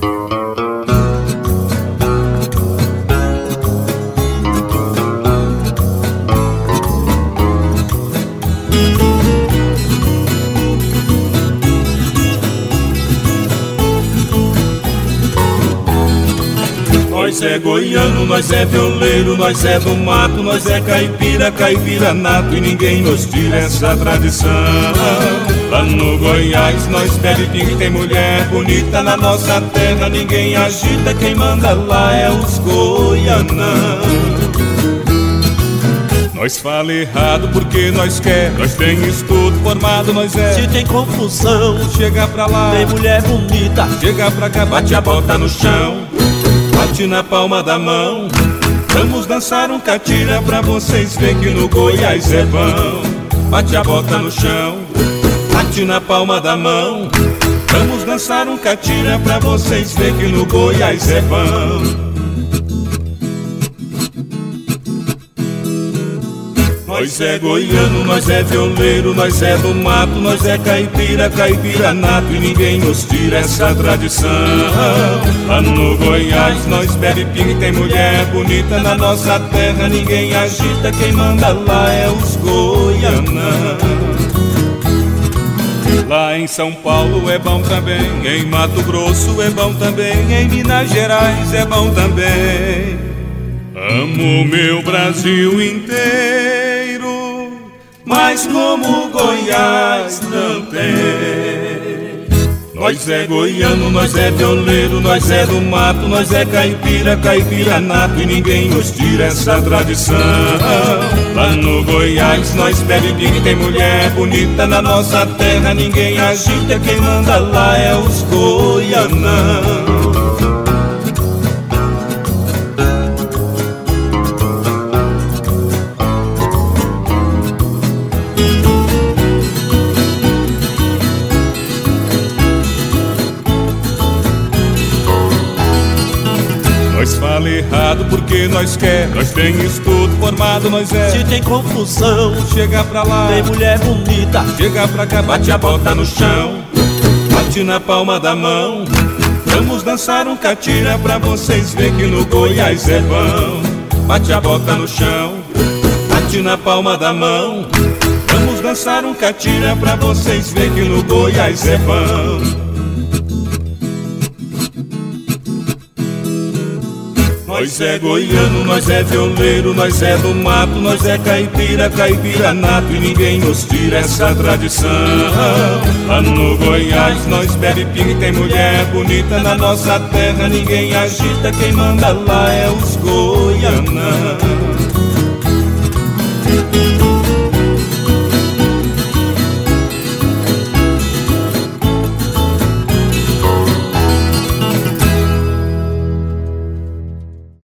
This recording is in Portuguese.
Nós é goiano, nós é violeiro, nós é do mato, nós é caipira, caipira nato, e ninguém nos tira essa tradição. Lá no Goiás nós bebe pinga e tem mulher bonita. Na nossa terra ninguém agita, quem manda lá é os goianão. Nós fala errado porque nós quer, nós tem estudo formado, nós é. Se tem confusão, chega pra lá, tem mulher bonita, chega pra cá, bate a bota no chão, bate na palma da mão. Vamos dançar um catira pra vocês ver que no Goiás é bom. Bate a bota no chão, bate na palma da mão. Vamos dançar um catira pra vocês ver que no Goiás é bom. Nós é goiano, nós é violeiro, nós é do mato, nós é caipira, caipira nato, e ninguém nos tira essa tradição. Lá no Goiás nós bebe pinga e tem mulher bonita. Na nossa terra ninguém agita, quem manda lá é os goianão. Lá em São Paulo é bom também, em Mato Grosso é bom também, em Minas Gerais é bom também. Amo meu Brasil inteiro, mas como Goiás não tem. Nós é goiano, nós é violeiro, nós é do mato, nós é caipira, caipira nato, e ninguém nos tira essa tradição. Lá no Goiás nós bebe pinga e tem mulher bonita. Na nossa terra ninguém agita, quem manda lá é os goianão. Nós fala errado porque nós quer, nós tem estudo formado, nós é. Se tem confusão, chega pra lá, tem mulher bonita, chega pra cá, bate a bota no chão, bate na palma da mão. Vamos dançar um catira pra vocês ver que no Goiás é bom. Bate a bota no chão, bate na palma da mão. Vamos dançar um catira pra vocês ver que no Goiás é bom. Nós é goiano, nós é violeiro, nós é do mato, nós é caipira, caipira nato, e ninguém nos tira essa tradição. Lá no Goiás nós bebe pinga e tem mulher bonita. Na nossa terra ninguém agita, quem manda lá é os goianos.